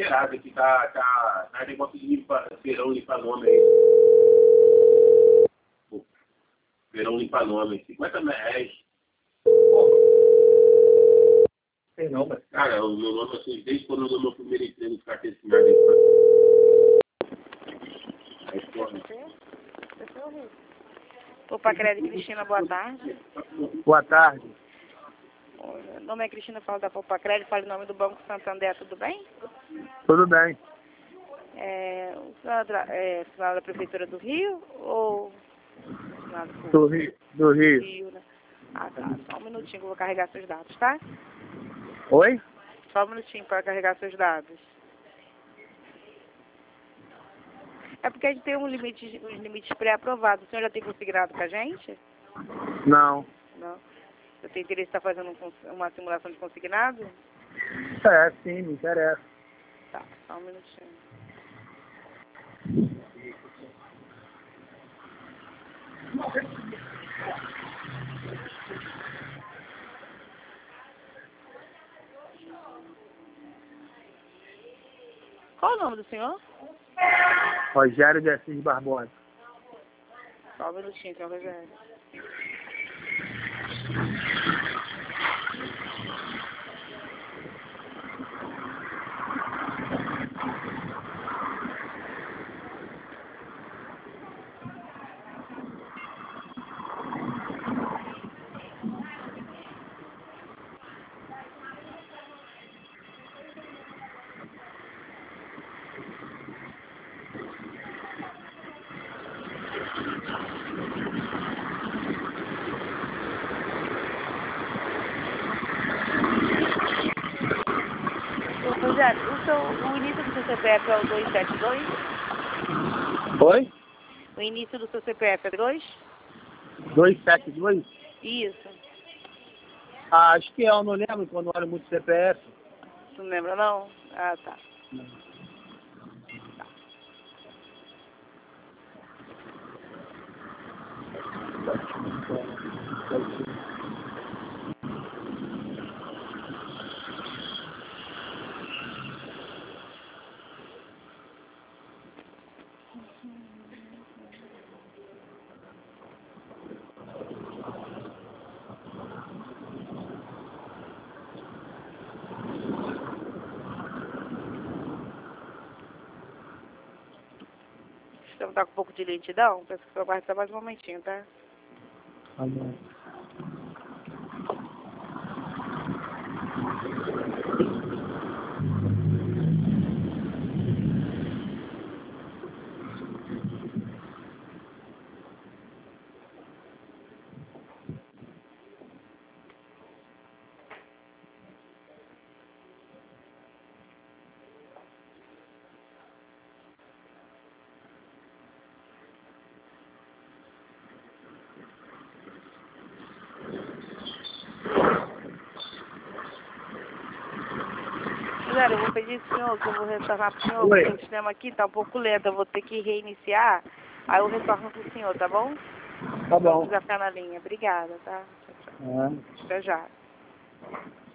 liberado aqui, tá negócio de verão limpar nome aí. Verão limpar nome, 50 reais. Sei não, mas... Cara, o meu nome assim, desde quando eu dou meu primeiro emprego de carteira assinada aí. Opa, Crédito Cristina, boa tarde. Boa tarde. Meu nome é Cristina, falo da Poupa Crédito, falo em nome do Banco Santander, tudo bem? Tudo bem. O senhor é funcionário da Prefeitura do Rio ou funcionário público? Do Rio. Do Rio. Rio, né? Ah, tá. Só um minutinho que eu vou carregar seus dados, tá? Oi? Só um minutinho para carregar seus dados. É porque a gente tem uns limites pré-aprovados. O senhor já tem consignado com a gente? Não. Não. Você tem interesse em estar fazendo uma simulação de consignado? É, sim, me interessa. Tá, só um minutinho. Qual o nome do senhor? Rogério de Assis Barbosa. Só um minutinho, senhor Rogério. Rogério, o início do seu CPF é o 272? Oi? O início do seu CPF é 2? 272? Isso. Ah, acho que é, eu não lembro quando olho muito CPF. Você não lembra, não? Ah, tá. Você tá com um pouco de lentidão? Peço que você aguarde só mais um momentinho, tá? Tá bom. Rogério, eu vou pedir pro senhor que eu vou retornar pro senhor, Oi. porque o sistema aqui tá um pouco lento, eu vou ter que reiniciar, aí eu retorno pro senhor, tá bom? Tá Se não bom. quiser ficar na linha. Obrigada, tá? Tchau, tchau. É. Até já.